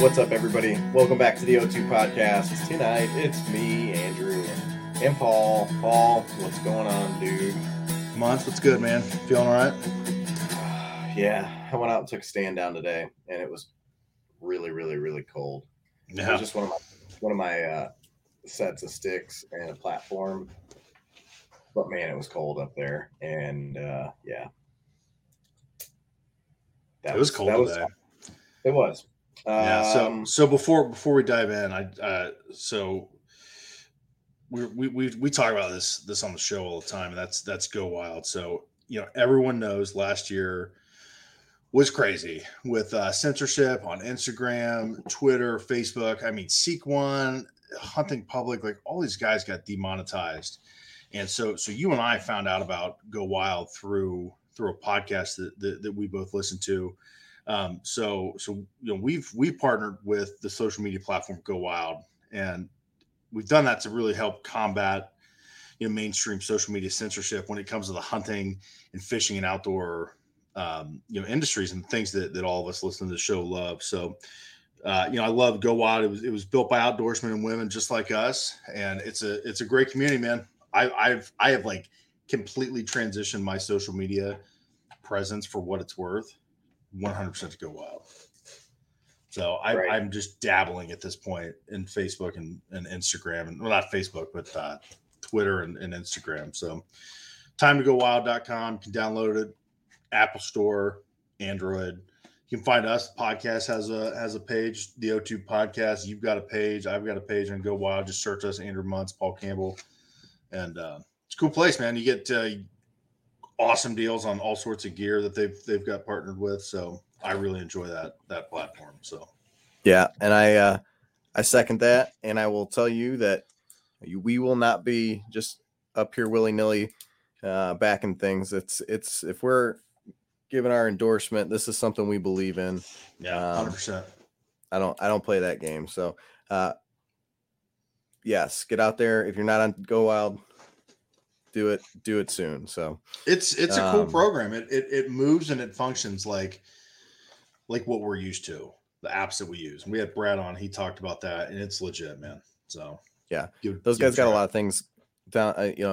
What's up, everybody? Welcome back to the O2 podcast. Tonight, it's me, Andrew, and Paul. Paul, what's going on, dude? Month, what's good, man? Feeling all right? Yeah, I went out and took a stand down today, and it was really, really, really cold. Yeah. It was just one of my sets of sticks and a platform. But man, it was cold up there, and yeah, It was cold today. It was. Yeah. So before we dive in, we talk about this on the show all the time, and that's Go Wild. So everyone knows last year was crazy with censorship on Instagram, Twitter, Facebook. I mean, Seek One, Hunting Public, like all these guys got demonetized, and so you and I found out about Go Wild through a podcast that we both listened to. So we've partnered with the social media platform Go Wild, and we've done that to really help combat mainstream social media censorship when it comes to the hunting and fishing and outdoor industries and things that all of us listening to the show love. So I love Go Wild. It was built by outdoorsmen and women just like us, and it's a great community, man. I have like completely transitioned my social media presence for what it's worth 100% to Go Wild. So I'm just dabbling at this point in Facebook and Instagram, and well, not Facebook, but Twitter and Instagram. So timetogowild.com. You can download it, Apple Store, Android. You can find us. The podcast has a page, the O2 podcast. You've got a page. I've got a page on Go Wild. Just search us, Andrew Muntz, Paul Campbell. And it's a cool place, man. You get awesome deals on all sorts of gear that they've got partnered with. So I really enjoy that platform. So yeah, and I second that, and I will tell you that we will not be just up here willy-nilly backing things. It's if we're giving our endorsement, this is something we believe in. Yeah, 100%. I don't play that game. So yes, get out there. If you're not on Go Wild, do it soon. So it's a cool program. It moves and it functions like what we're used to, the apps that we use. And we had Brad on, he talked about that, and it's legit, man. So yeah, those guys got a lot of things down,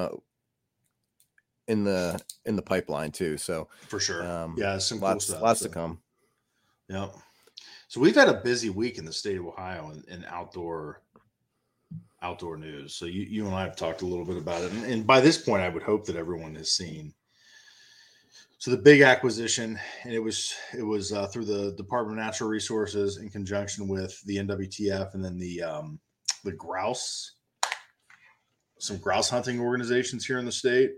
in the pipeline too. So for sure, yeah, some lots, cool stuff. Lots to come. Yeah. So we've had a busy week in the state of Ohio in outdoor news. So you and I have talked a little bit about it, and by this point, I would hope that everyone has seen. So the big acquisition, and it was through the Department of Natural Resources in conjunction with the NWTF and then the grouse, some grouse hunting organizations here in the state.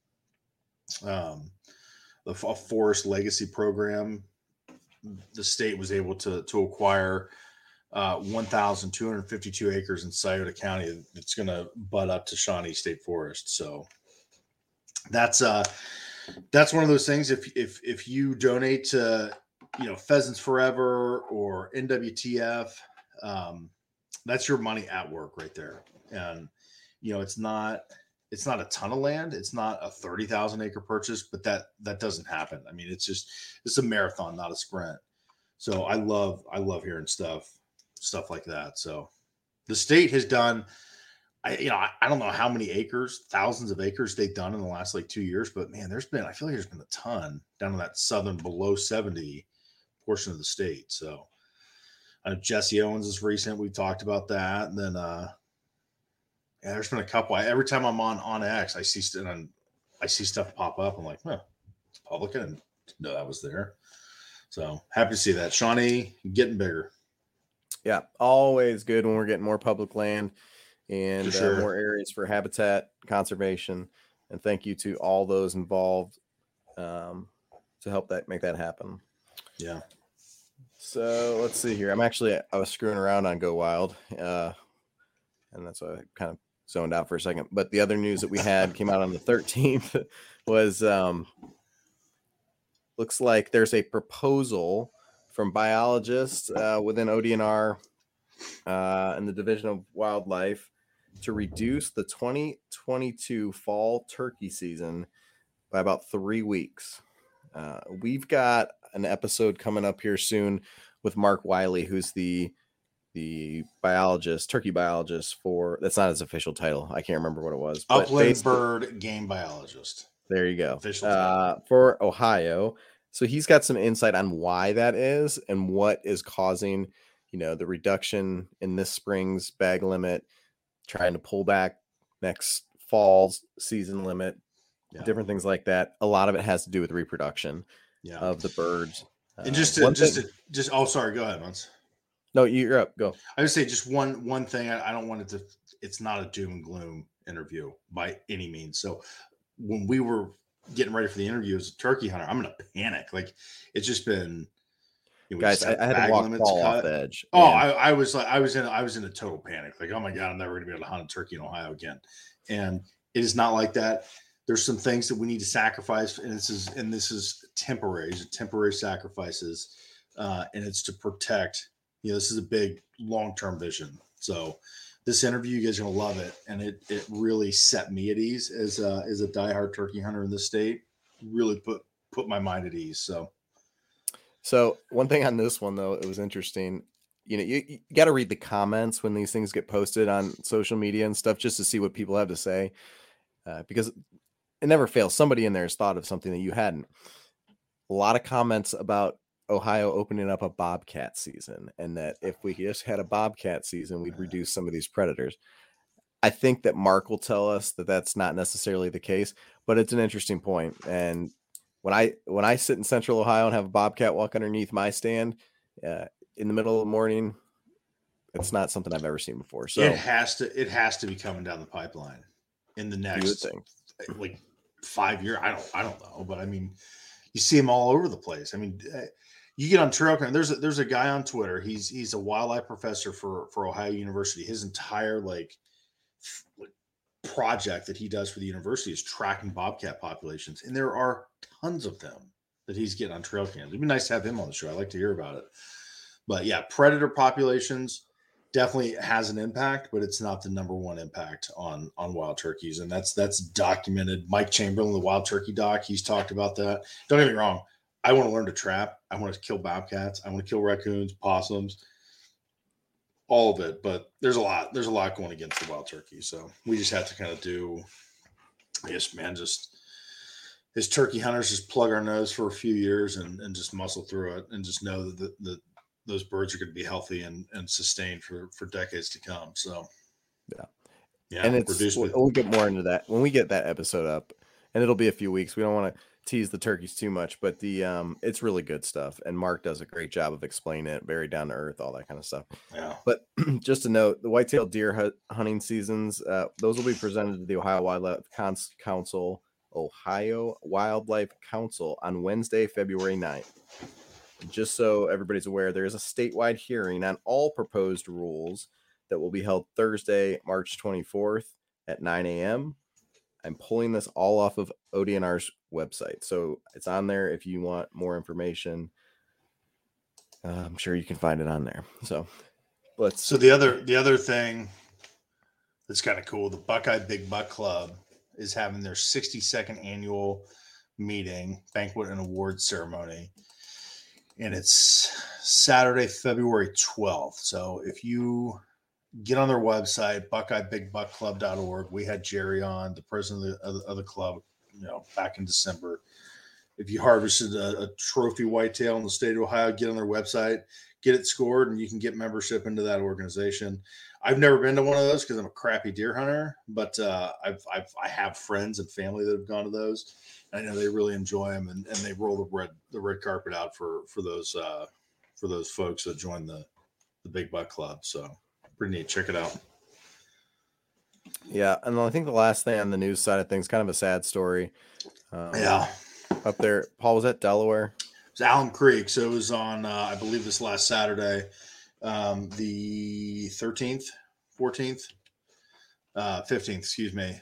The Forest Legacy Program, the state was able to acquire 1,252 acres in Scioto County. That's going to butt up to Shawnee State Forest. So that's one of those things. If you donate to Pheasants Forever or NWTF, that's your money at work right there. And it's not a ton of land. It's not a 30,000 acre purchase, but that doesn't happen. I mean, it's a marathon, not a sprint. So I love hearing stuff like that. So the state has done, I don't know how many acres, thousands of acres they've done in the last 2 years, but man, I feel like there's been a ton down in that southern below 70 portion of the state. So Jesse Owens is recent. We've talked about that. And then, there's been a couple. Every time I'm on X, I see stuff pop up. I'm like, it's public. I didn't know that was there. So happy to see that. Shawnee getting bigger. Yeah, always good when we're getting more public land and more areas for habitat conservation. And thank you to all those involved to help make that happen. Yeah. So let's see here. I was screwing around on Go Wild, and that's why I kind of zoned out for a second. But the other news that we had came out on the 13th was looks like there's a proposal from biologists within ODNR and the Division of Wildlife to reduce the 2022 fall turkey season by about 3 weeks. We've got an episode coming up here soon with Mark Wiley, who's the the turkey biologist for, that's not his official title. I can't remember what it was. But Upland bird game biologist. There you go. Official title. For Ohio. So he's got some insight on why that is and what is causing, the reduction in this spring's bag limit, trying to pull back next fall's season limit, different things like that. A lot of it has to do with reproduction of the birds. And sorry, go ahead, Mons. No, you're up. Go. I would say just one thing. I don't want it to. It's not a doom and gloom interview by any means. So when we were getting ready for the interview as a turkey hunter, I'm in a panic. Like it's just been. Guys, I had to walk Paul off the edge. Oh, I was in a total panic. Like, oh my God, I'm never going to be able to hunt a turkey in Ohio again. And it is not like that. There's some things that we need to sacrifice, and this is temporary. These are temporary sacrifices, and it's to protect. This is a big long-term vision. So this interview, you guys are going to love it. And it really set me at ease as a diehard turkey hunter in this state, really put my mind at ease. So one thing on this one, though, it was interesting. You got to read the comments when these things get posted on social media and stuff, just to see what people have to say, because it never fails. Somebody in there has thought of something that you hadn't. A lot of comments about Ohio opening up a bobcat season, and that if we just had a bobcat season, we'd reduce some of these predators. I think that Mark will tell us that that's not necessarily the case, but it's an interesting point. And when I sit in Central Ohio and have a bobcat walk underneath my stand in the middle of the morning, it's not something I've ever seen before. So it has to be coming down the pipeline in the next like 5 years. I don't know, but I mean, you see them all over the place. I mean, you get on trail camera. There's a guy on Twitter. He's a wildlife professor for Ohio University. His entire project that he does for the university is tracking bobcat populations, and there are tons of them that he's getting on trail cams. It'd be nice to have him on the show. I'd like to hear about it. But yeah, predator populations definitely has an impact, but it's not the number one impact on wild turkeys, and that's documented. Mike Chamberlain, the wild turkey doc, he's talked about that. Don't get me wrong. I want to learn to trap. I want to kill bobcats. I want to kill raccoons, possums, all of it. But there's a lot going against the wild turkey. So we just have to kind of do, I guess, man, just as turkey hunters, just plug our nose for a few years and just muscle through it and just know that those birds are going to be healthy and sustained for decades to come. So, yeah. And we'll get more into that when we get that episode up, and it'll be a few weeks. We don't want to tease the turkeys too much, but it's really good stuff, and Mark does a great job of explaining it, very down to earth, all that kind of stuff. Yeah. But just to note, the whitetail deer hunting seasons, those will be presented to the Ohio Wildlife Council on Wednesday, February 9th. Just so everybody's aware, there is a statewide hearing on all proposed rules that will be held Thursday, March 24th at 9 a.m. I'm pulling this all off of ODNR's website, so it's on there if you want more information. I'm sure you can find it on there. So the other thing that's kind of cool, the Buckeye Big Buck Club is having their 62nd annual meeting, banquet, and awards ceremony, and it's Saturday, February 12th. So if you get on their website, BuckeyeBigBuckClub.org. We had Jerry on, the president of the club, back in December. If you harvested a trophy whitetail in the state of Ohio, get on their website, get it scored, and you can get membership into that organization. I've never been to one of those because I'm a crappy deer hunter, but I have friends and family that have gone to those. I know they really enjoy them, and they roll the red carpet out for those folks that join the Big Buck Club. So pretty neat. Check it out. Yeah, and I think the last thing on the news side of things, kind of a sad story. Up there, Paul, was that Delaware? It was Alum Creek. So it was on, I believe, this last Saturday, the 13th, 14th, 15th, excuse me.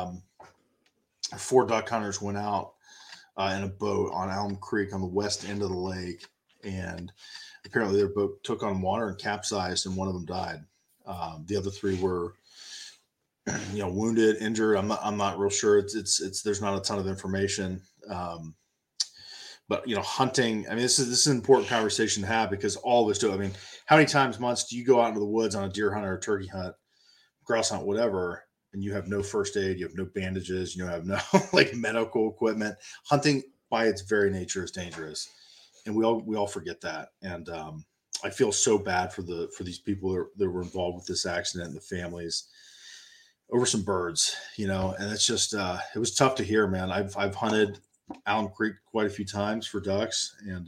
4 duck hunters went out in a boat on Alum Creek on the west end of the lake, and apparently their boat took on water and capsized, and one of them died. The other 3 were, wounded, injured. I'm not real sure. It's there's not a ton of information. But hunting. I mean, this is an important conversation to have because all of us do. I mean, how many months do you go out into the woods on a deer hunt or a turkey hunt, grouse hunt, whatever, and you have no first aid, you have no bandages, you have no like medical equipment. Hunting by its very nature is dangerous, and we all forget that. And I feel so bad for these people that were involved with this accident and the families over some birds, and it's just it was tough to hear, man. I've hunted Alum Creek quite a few times for ducks, and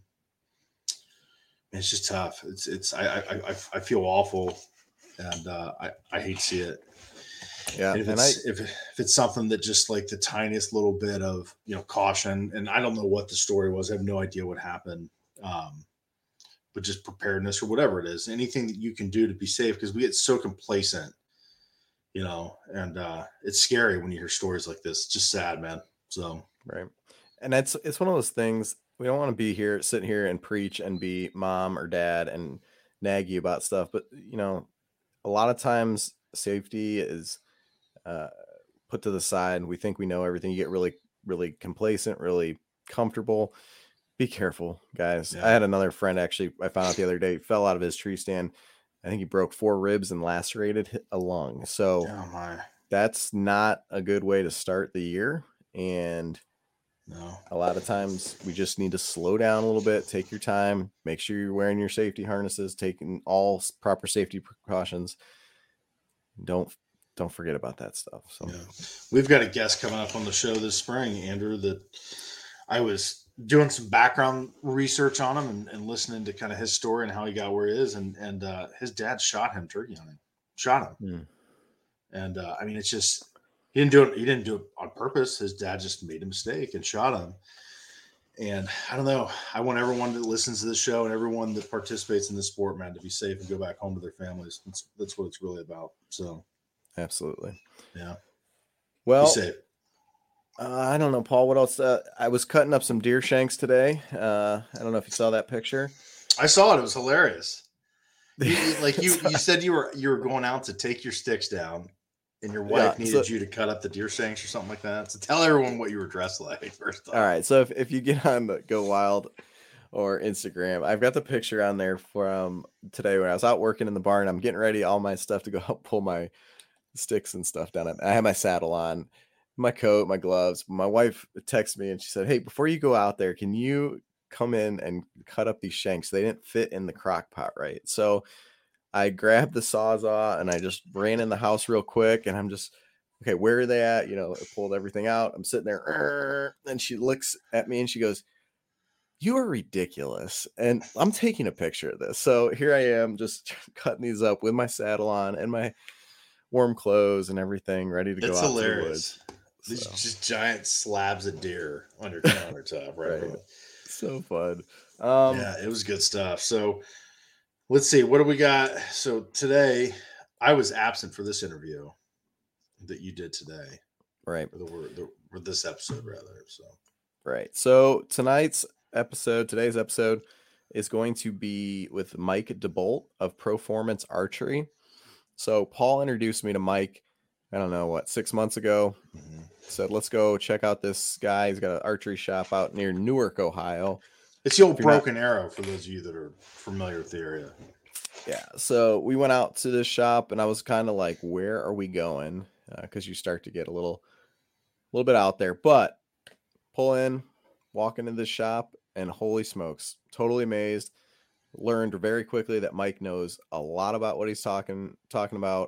it's just tough. I feel awful, and I hate to see it. Yeah, and if it's something that just like the tiniest little bit of caution, and I don't know what the story was. I have no idea what happened, but just preparedness or whatever it is, anything that you can do to be safe, because we get so complacent, and it's scary when you hear stories like this. It's just sad, man. So right, and it's one of those things. We don't want to be here, sit here and preach and be mom or dad and nag you about stuff, but a lot of times safety is put to the side. We think we know everything. You get really, really complacent, really comfortable. Be careful, guys. Yeah. I had another friend, actually, I found out the other day, fell out of his tree stand. I think he broke 4 ribs and lacerated a lung. So that's not a good way to start the year. And a lot of times we just need to slow down a little bit, take your time, make sure you're wearing your safety harnesses, taking all proper safety precautions. Don't forget about that stuff. So we've got a guest coming up on the show this spring, Andrew, that I was doing some background research on him and listening to kind of his story and how he got where he is. And his dad shot him turkey hunting, And I mean, it's just, he didn't do it on purpose. His dad just made a mistake and shot him. And I don't know. I want everyone that listens to this show and everyone that participates in this sport, man, to be safe and go back home to their families. That's what it's really about. So. Absolutely. Yeah. Well, I don't know, Paul, what else? I was cutting up some deer shanks today. I don't know if you saw that picture. I saw it. It was hilarious. You said you were going out to take your sticks down, and your wife needed you to cut up the deer shanks or something like that. So tell everyone what you were dressed like first off. All right. So if you get on the Go Wild or Instagram, I've got the picture on there from today when I was out working in the barn. I'm getting ready, all my stuff to go help pull my sticks and stuff down. I had my saddle on, my coat, my gloves. My wife texted me and she said, "Hey, before you go out there, can you come in and cut up these shanks? They didn't fit in the crock pot right." So I grabbed the Sawzall and I just ran in the house real quick, and I'm just, okay, where are they at? I pulled everything out. I'm sitting there, and she looks at me and she goes, "You are ridiculous." And I'm taking a picture of this. So here I am just cutting these up with my saddle on and my warm clothes and everything, ready to go out to the woods. These just giant slabs of deer on your countertop, right? So fun. Yeah, it was good stuff. So let's see, what do we got? So today, I was absent for this interview that you did today, right? Or this episode, rather. So right. So today's episode is going to be with Mike DeBolt of Proformance Archery. So Paul introduced me to Mike, I don't know, 6 months ago. Mm-hmm. Said, let's go check out this guy. He's got an archery shop out near Newark, Ohio. It's the old Broken Arrow for those of you that are familiar with the area. Yeah. So we went out to this shop and I was kind of like, where are we going? Because you start to get a little bit out there. But pull in, walk into this shop, and holy smokes, totally amazed. Learned very quickly that Mike knows a lot about what he's talking about.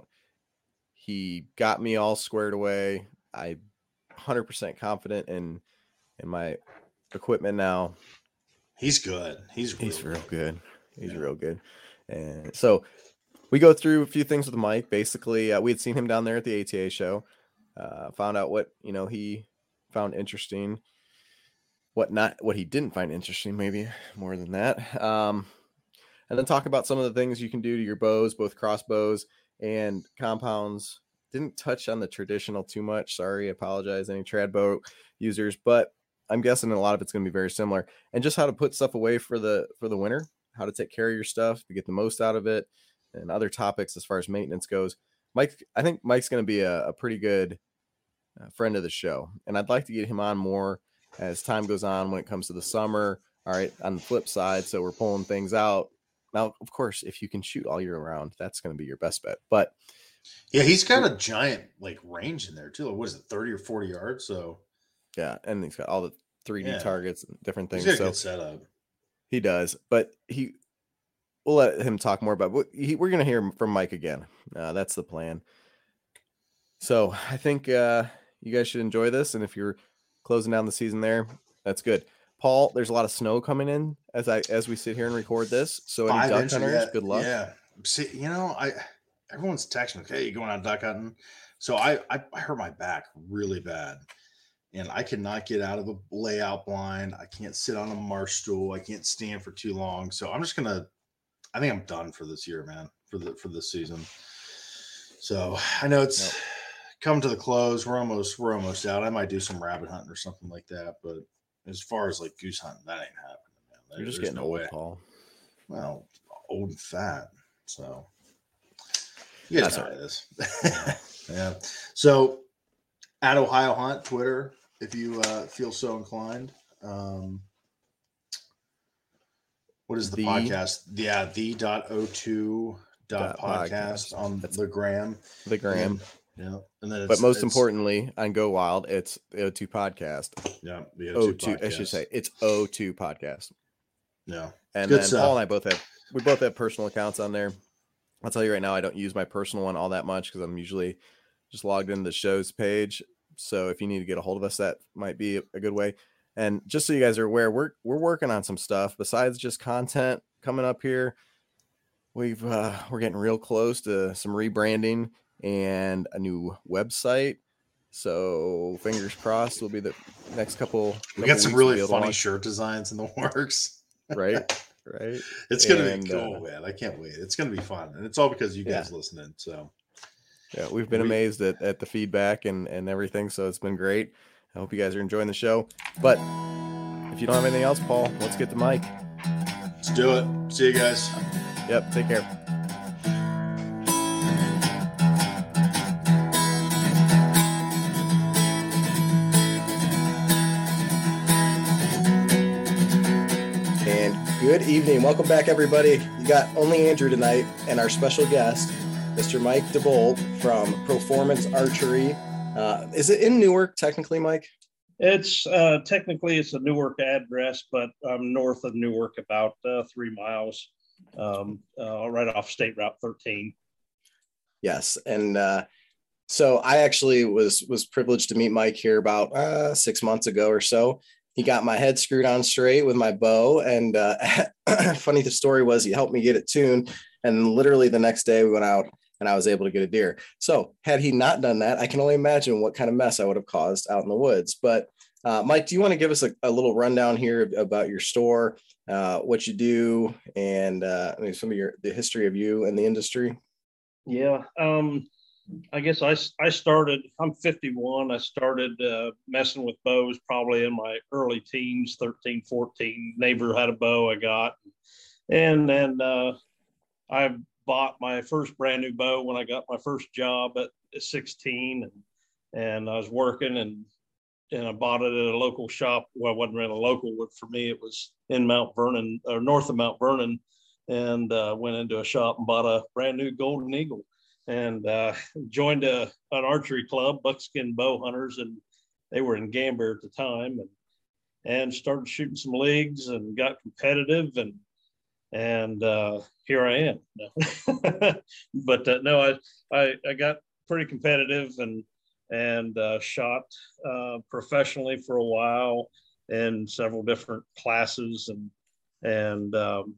He got me all squared away. I'm 100% confident in my equipment now. He's good. He's real good. He's real good. And so we go through a few things with Mike. Basically, we had seen him down there at the ATA show. Found out what he found interesting, what he didn't find interesting, maybe more than that. And then talk about some of the things you can do to your bows, both crossbows and compounds. Didn't touch on the traditional too much. Sorry, apologize any trad bow users, but I'm guessing a lot of it's going to be very similar. And just how to put stuff away for the winter, how to take care of your stuff to get the most out of it, and other topics as far as maintenance goes. Mike, I think Mike's going to be a pretty good friend of the show, and I'd like to get him on more as time goes on when it comes to the summer. All right, on the flip side, so we're pulling things out. Now, of course, if you can shoot all year round, that's going to be your best bet. But yeah, he's got a giant like range in there too. What is it, 30 or 40 yards? So yeah, and he's got all the 3D targets and different things. He's got a so good setup. He does, but we'll let him talk more about. We're going to hear from Mike again. That's the plan. So I think you guys should enjoy this, and if you're closing down the season there, that's good. Paul, there's a lot of snow coming in as we sit here and record this. So any duck hunters, good luck. Yeah, see, everyone's texting me, "Hey, you going out duck hunting?" So I hurt my back really bad, and I cannot get out of a layout blind. I can't sit on a marsh stool. I can't stand for too long. So I'm just gonna. I think I'm done for this year, man. For this season. So I know it's come to the close. We're almost out. I might do some rabbit hunting or something like that, but as far as like goose hunting, that ain't happening, man. You're just getting old, Paul. Well, old and fat. So you guys know this. Yeah. So at Ohio Hunt Twitter, if you feel so inclined. What is the podcast? Yeah, the.o2.podcast on the gram. The gram. Yeah. And then but most importantly, on Go Wild, it's the O2 podcast. Yeah, the O2 podcast. I should say it's O2 podcast. Yeah. And then Paul and I both have personal accounts on there. I'll tell you right now, I don't use my personal one all that much because I'm usually just logged into the show's page. So if you need to get a hold of us, that might be a good way. And just so you guys are aware, we're working on some stuff besides just content coming up here. We're getting real close to some rebranding and a new website. So fingers crossed will be the next couple. We got some really funny shirt designs in the works. Right. It's gonna be cool, man. I can't wait. It's gonna be fun, and it's all because you guys listening. So yeah, we've been amazed at the feedback and everything. So it's been great. I hope you guys are enjoying the show. But if you don't have anything else, Paul, let's get to Mike. Let's do it. See you guys. Yep. Take care. And good evening. Welcome back, everybody. You got only Andrew tonight and our special guest, Mr. Mike DeBolt from Performance Archery. Is it in Newark, technically, Mike? It's technically it's a Newark address, but I'm north of Newark about 3 miles, right off State Route 13. Yes, and so I actually was privileged to meet Mike here about 6 months ago or so. He got my head screwed on straight with my bow, and funny the story was he helped me get it tuned, and literally the next day we went out and I was able to get a deer. So had he not done that, I can only imagine what kind of mess I would have caused out in the woods. But Mike, do you want to give us a little rundown here about your store, what you do, and some of the history of you and the industry? Yeah. I guess I started, I'm 51. I started messing with bows probably in my early teens, 13, 14. Neighbor had a bow I got. And then I bought my first brand new bow when I got my first job at 16, and I was working and I bought it at a local shop. Well, it wasn't really local, but for me, it was in Mount Vernon or north of Mount Vernon, and went into a shop and bought a brand new Golden Eagle and joined an archery club, Buckskin Bow Hunters, and they were in Gambier at the time, and started shooting some leagues and got competitive, and here I am. But no, I got pretty competitive and shot professionally for a while in several different classes, and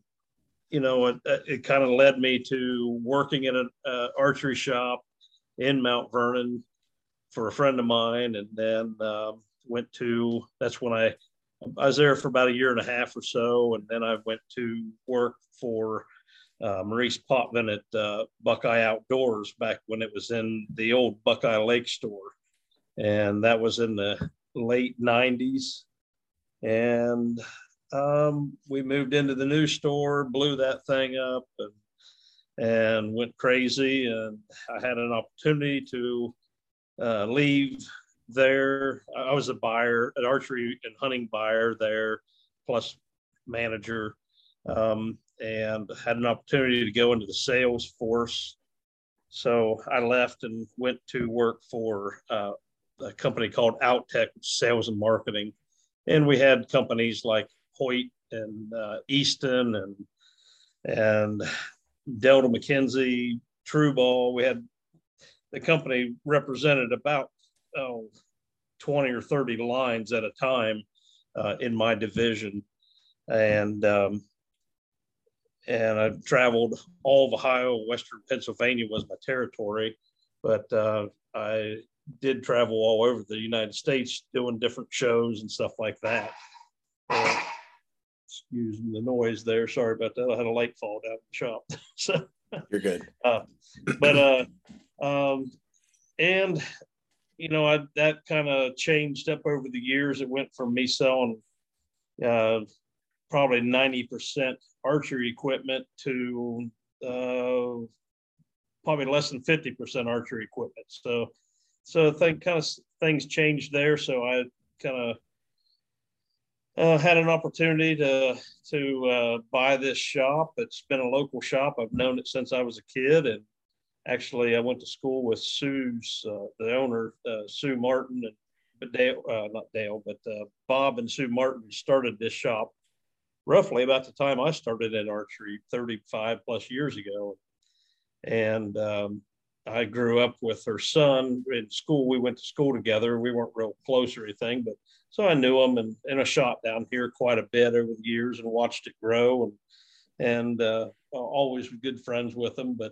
it kind of led me to working at an archery shop in Mount Vernon for a friend of mine, and then that's when I was there for about a year and a half or so, and then I went to work for Maurice Potvin at Buckeye Outdoors back when it was in the old Buckeye Lake store, and that was in the late 90s. And we moved into the new store, blew that thing up, and went crazy. And I had an opportunity to leave there. I was a buyer, an archery and hunting buyer there, plus manager, and had an opportunity to go into the sales force. So I left and went to work for a company called Outtech, sales and marketing. And we had companies like Hoyt and Easton and Delta McKenzie, Trueball. We had the company represented about 20 or 30 lines at a time in my division. And I traveled all of Ohio. Western Pennsylvania was my territory, but I did travel all over the United States doing different shows and stuff like that. Excuse the noise there. Sorry about that. I had a light fall down in the shop. So you're good. And you know, that kind of changed up over the years. It went from me selling probably 90% archery equipment to probably less than 50% archery equipment. So things changed there. So I kind of had an opportunity to buy this shop. It's been a local shop. I've known it since I was a kid, and actually I went to school with Sue's the owner, Sue Martin, and Dale, not Dale, but Bob and Sue Martin started this shop roughly about the time I started in archery 35 plus years ago. And I grew up with her son in school. We went to school together. We weren't real close or anything, but so I knew him and in a shop down here quite a bit over the years and watched it grow, and always good friends with him. But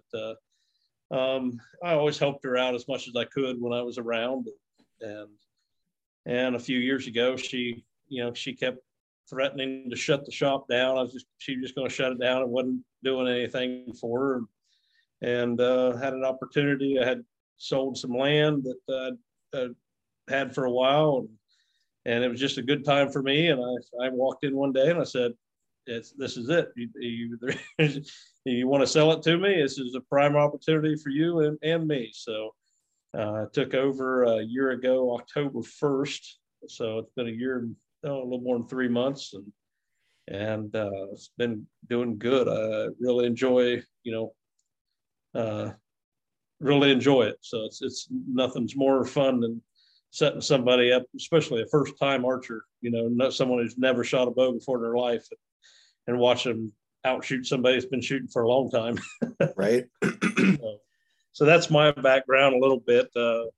I always helped her out as much as I could when I was around. And a few years ago, she kept threatening to shut the shop down. She was just going to shut it down and wasn't doing anything for her. And had an opportunity. I had sold some land that I had for a while, and it was just a good time for me. And I walked in one day and I said, this is it. You want to sell it to me? This is a prime opportunity for you and me. So I took over a year ago, October 1st. So it's been a year and a little more than 3 months, and it's been doing good. I really enjoy, really enjoy it. So it's nothing's more fun than setting somebody up, especially a first time archer, not someone who's never shot a bow before in their life, and watch them outshoot somebody that's been shooting for a long time. Right. So that's my background a little bit.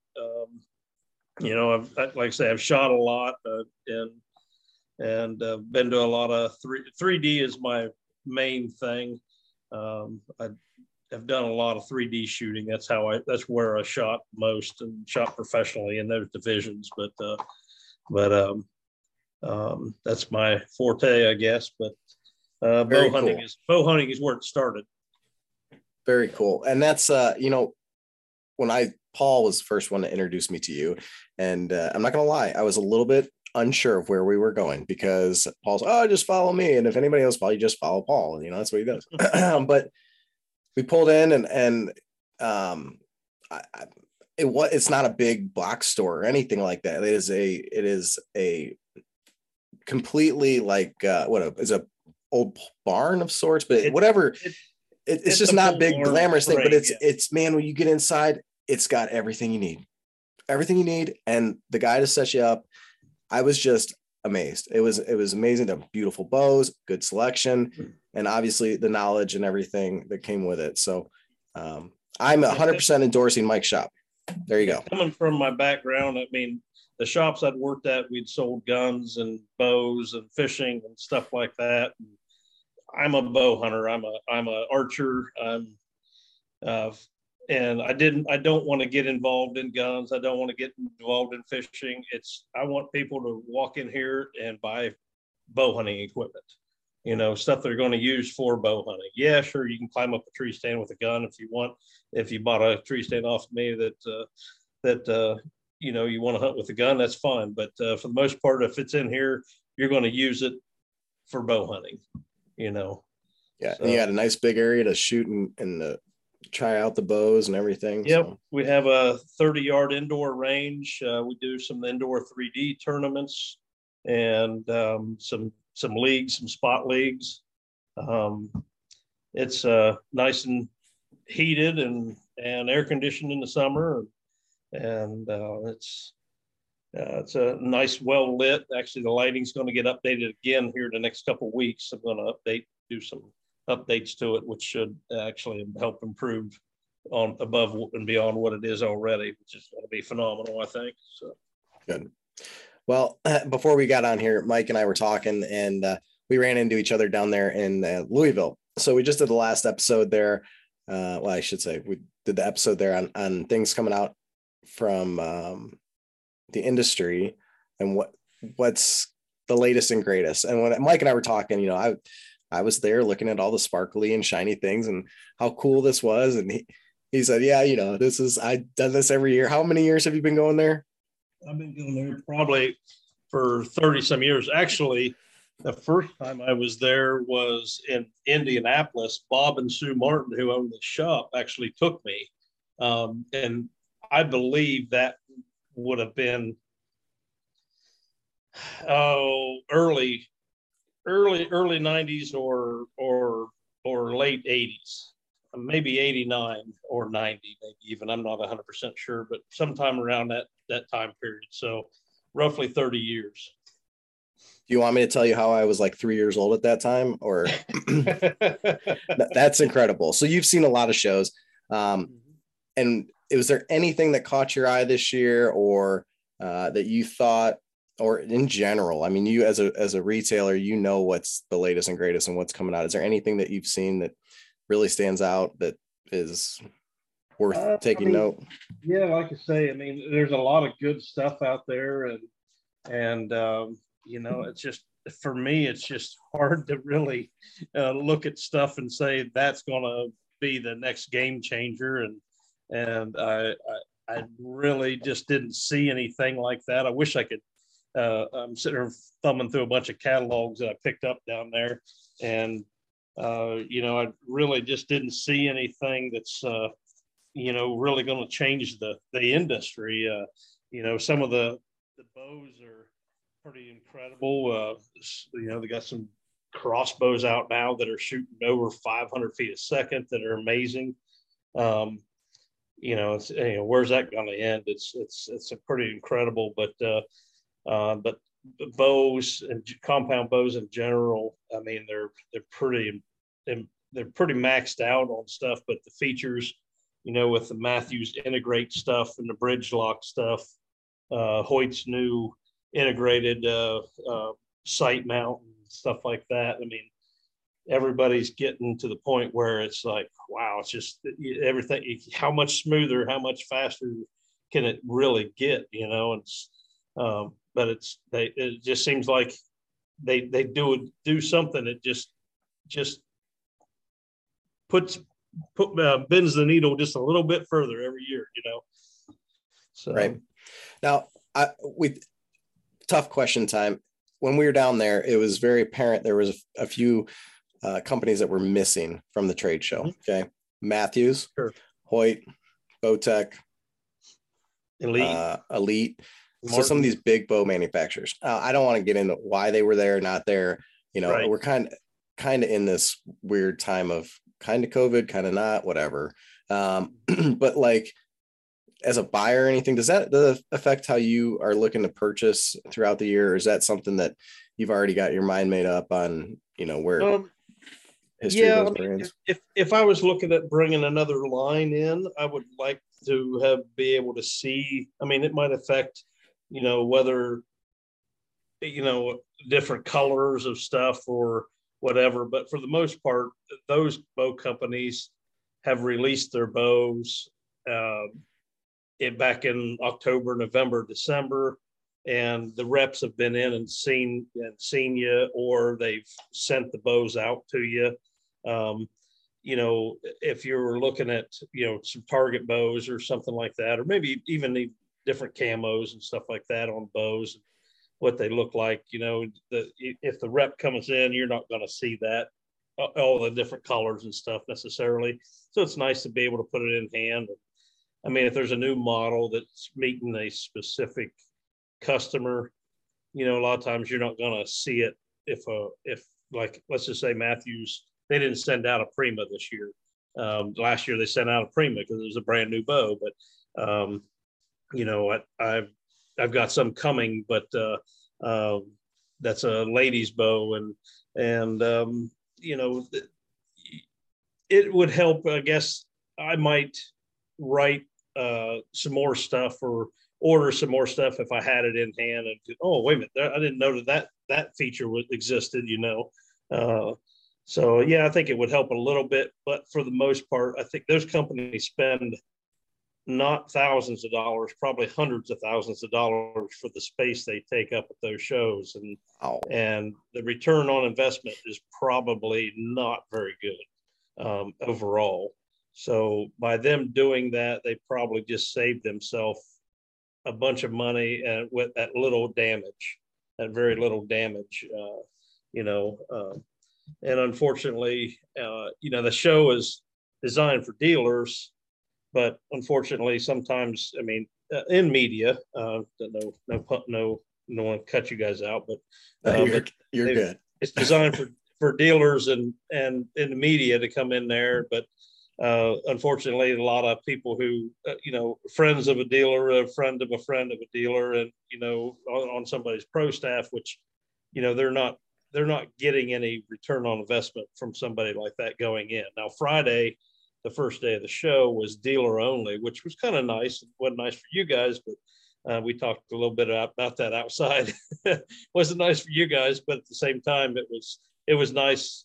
I've, like I say, I've shot a lot, and been to a lot of 3D is my main thing. I've done a lot of 3D shooting. That's where I shot most and shot professionally in those divisions. But that's my forte, I guess. But bow hunting is where it started. Very cool. And that's when Paul was the first one to introduce me to you, and I'm not gonna lie, I was a little bit unsure of where we were going, because Paul's, just follow me, and if anybody else follow you, just follow Paul, and that's what he does. But we pulled in, and it's not a big box store or anything like that. It is a completely like is a old barn of sorts, but it's just not big glamorous thing. But it's man, when you get inside, it's got everything you need, and the guy to set you up, I was just amazed. It was amazing. The beautiful bows, good selection, and obviously the knowledge and everything that came with it. So I'm 100% endorsing Mike's shop. There you go. Coming from my background, I mean, the shops I'd worked at, we'd sold guns and bows and fishing and stuff like that. I'm a bow hunter. I'm a archer. And I don't want to get involved in guns. I don't want to get involved in fishing. I want people to walk in here and buy bow hunting equipment, stuff they're going to use for bow hunting. Yeah, sure. You can climb up a tree stand with a gun if you want. If you bought a tree stand off of me that you want to hunt with a gun, that's fine. But for the most part, if it's in here, you're going to use it for bow hunting, Yeah. So, and you got a nice big area to shoot in the try out the bows and everything. Yep, So. we have a 30-yard indoor range. We do some indoor 3D tournaments and some leagues, some spot leagues. It's nice and heated and air conditioned in the summer, and it's a nice, well lit. Actually, the lighting's going to get updated again here the next couple of weeks. I'm going to do some updates to it, which should actually help improve on above and beyond what it is already, which is going to be phenomenal, I think. So good. Well, before we got on here, Mike and I were talking, and we ran into each other down there in Louisville. So we just did the last episode there. Well, I should say we did the episode there on things coming out from the industry and what's the latest and greatest. And when Mike and I were talking, you know, I was there looking at all the sparkly and shiny things and how cool this was. And he said, yeah, you know, I've done this every year. How many years have you been going there? I've been going there probably for 30 some years. Actually, the first time I was there was in Indianapolis. Bob and Sue Martin, who owned the shop, actually took me. And I believe that would have been early 90s or late 80s, maybe 89 or 90, maybe even. I'm not 100% sure, but sometime around that time period. So roughly 30 years. Do you want me to tell you how I was like 3 years old at that time? Or that's incredible. So you've seen a lot of shows. And was there anything that caught your eye this year, or that you thought, or in general, I mean, you as a retailer, you know what's the latest and greatest and what's coming out. Is there anything that you've seen that really stands out that is worth taking note? Yeah, like I say, I mean, there's a lot of good stuff out there, and you know, it's just, for me, it's just hard to really look at stuff and say that's going to be the next game changer, and I really just didn't see anything like that. I wish I could. I'm sitting here thumbing through a bunch of catalogs that I picked up down there, and you know, I really just didn't see anything that's you know, really going to change the industry. You know, some of the bows are pretty incredible. You know, they got some crossbows out now that are shooting over 500 feet a second that are amazing. You know, where's that going to end? It's a pretty incredible, but bows and compound bows in general, I mean, they're pretty maxed out on stuff, but the features, you know, with the Matthews Integrate stuff and the bridge lock stuff, Hoyt's new integrated sight mount and stuff like that. I mean, everybody's getting to the point where it's like, wow, it's just everything. How much smoother, how much faster can it really get? You know, and but it just seems like they do something that just bends the needle just a little bit further every year. You know, so right now, tough question time. When we were down there, it was very apparent there was a few companies that were missing from the trade show. Mm-hmm. Okay. Matthews, sure. Hoyt, Bowtech, Elite. Martin. So some of these big bow manufacturers, I don't want to get into why they were there or not there. You know, right. We're kind of in this weird time of kind of COVID, kind of not, whatever. But like, as a buyer or anything, does that affect how you are looking to purchase throughout the year? Or is that something that you've already got your mind made up on, you know, where history of those brands? If I was looking at bringing another line in, I would like to be able to see, I mean, it might affect, you know, whether, you know, different colors of stuff or whatever. But for the most part, those bow companies have released their bows back in October, November, December, and the reps have been in and seen you, or they've sent the bows out to you. You know, if you're looking at, you know, some target bows or something like that, or maybe even the different camos and stuff like that on bows, what they look like, you know, if the rep comes in, you're not going to see that. all the different colors and stuff necessarily. So it's nice to be able to put it in hand. I mean, if there's a new model that's meeting a specific customer, a lot of times you're not going to see it if like, let's just say Matthews, they didn't send out a Prima this year. Last year they sent out a Prima because it was a brand new bow, but I've got some coming, but that's a lady's bow, and it would help. I guess I might write some more stuff or order some more stuff if I had it in hand. And oh, wait a minute, I didn't know that feature existed. So yeah, I think it would help a little bit, but for the most part, I think those companies spend not thousands of dollars, probably hundreds of thousands of dollars for the space they take up at those shows. And the return on investment is probably not very good overall. So by them doing that, they probably just saved themselves a bunch of money and with that little damage, that very little damage, and unfortunately, the show is designed for dealers, but unfortunately, sometimes, I mean, in media, no one to cut you guys out, but you're good. It's designed for dealers and in the media to come in there, but unfortunately, a lot of people who, friends of a dealer, a friend of a dealer, and on somebody's pro staff, which, they're not getting any return on investment from somebody like that going in. Now, Friday, the first day of the show, was dealer only, which was kind of nice. It wasn't nice for you guys, but we talked a little bit about that outside. Wasn't nice for you guys, but at the same time, it was nice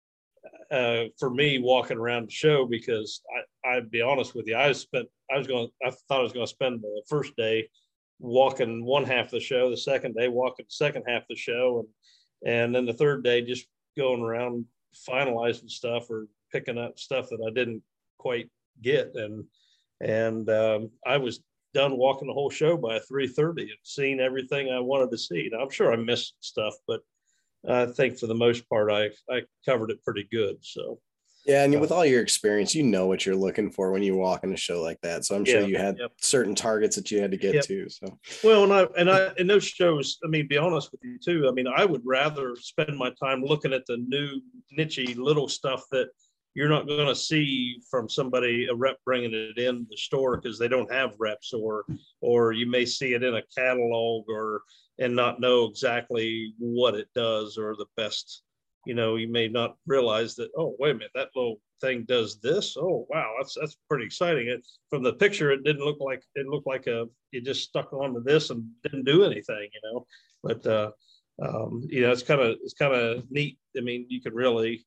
for me walking around the show, because I'd be honest with you, I thought I was going to spend the first day walking one half of the show, the second day walking the second half of the show, and then the third day just going around finalizing stuff or picking up stuff that I didn't quite get. And I was done walking the whole show by 3:30 and seeing everything I wanted to see. Now, I'm sure I missed stuff, but I think for the most part, I covered it pretty good. So. Yeah, and with all your experience, what you're looking for when you walk in a show like that. So I'm sure you had certain targets that you had to get to. So well, and those shows, I mean, be honest with you too. I mean, I would rather spend my time looking at the new niche little stuff that you're not going to see from a rep bringing it in the store, because they don't have reps, or you may see it in a catalog and not know exactly what it does or the best. You may not realize that, oh, wait a minute, that little thing does this. Oh, wow, that's pretty exciting. From the picture, it looked like you just stuck onto this and didn't do anything, But it's kind of neat. I mean, you can really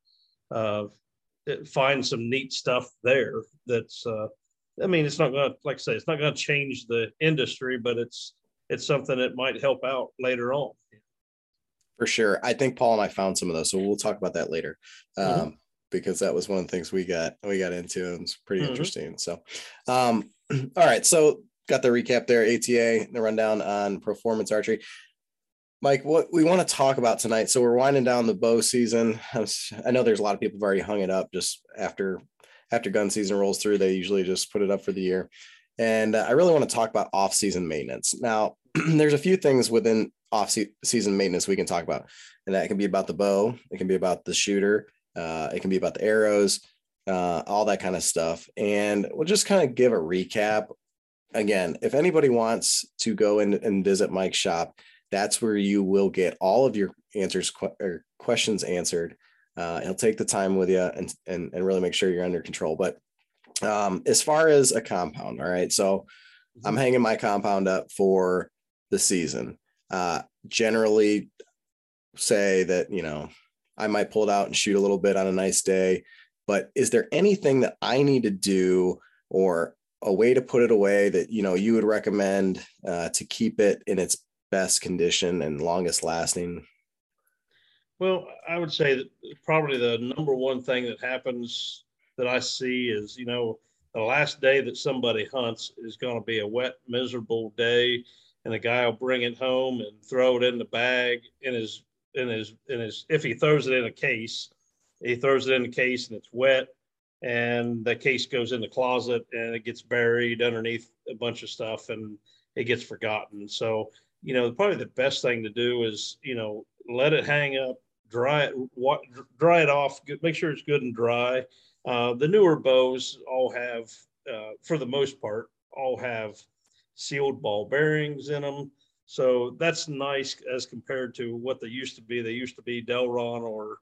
find some neat stuff there. That's it's not going to, like I say, it's not going to change the industry, but it's something that might help out later on. For sure. I think Paul and I found some of those, so we'll talk about that later, because that was one of the things we got into, and it's pretty interesting. So, all right. So got the recap there, ATA, the rundown on Performance Archery. Mike, what we want to talk about tonight. So we're winding down the bow season. I know there's a lot of people have already hung it up just after gun season rolls through. They usually just put it up for the year. And I really want to talk about off-season maintenance. Now, there's a few things within off-season maintenance we can talk about, and that can be about the bow, it can be about the shooter, it can be about the arrows, all that kind of stuff. And we'll just kind of give a recap. Again, if anybody wants to go in and visit Mike's shop, that's where you will get all of your questions answered. He'll take the time with you and really make sure you're under control. But as far as a compound, all right, so I'm hanging my compound up for the season. Generally say that, I might pull it out and shoot a little bit on a nice day, but is there anything that I need to do or a way to put it away that, you would recommend to keep it in its best condition and longest lasting? Well, I would say that probably the number one thing that happens that I see is, the last day that somebody hunts is going to be a wet, miserable day. And the guy will bring it home and throw it in the bag if he throws it in a case, he throws it in the case and it's wet, and the case goes in the closet and it gets buried underneath a bunch of stuff and it gets forgotten. So, probably the best thing to do is, let it hang up, dry it off, make sure it's good and dry. The newer bows all have, for the most part, all have sealed ball bearings in them. So that's nice as compared to what they used to be. They used to be Delron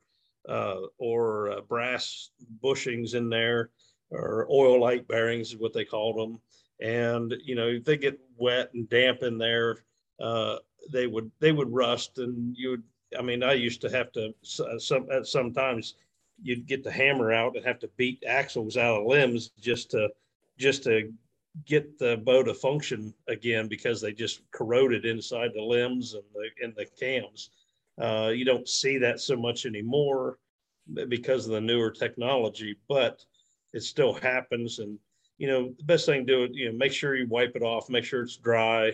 or brass bushings in there, or oil light bearings is what they called them. And if they get wet and damp in there, they would rust. And I used to have to sometimes you'd get the hammer out and have to beat axles out of limbs just to get the bow to function again, because they just corroded inside the limbs and the cams. You don't see that so much anymore because of the newer technology, but it still happens. And the best thing to do, make sure you wipe it off, make sure it's dry.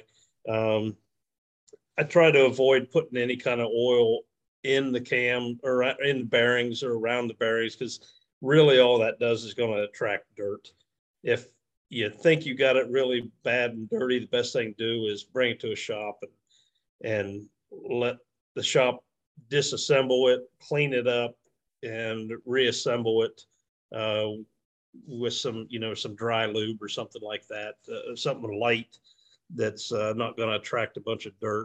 I try to avoid putting any kind of oil in the cam or in the bearings or around the bearings, because really all that does is going to attract dirt. If you think you got it really bad and dirty, the best thing to do is bring it to a shop and let the shop disassemble it, clean it up, and reassemble it with some dry lube or something like that, something light that's not going to attract a bunch of dirt.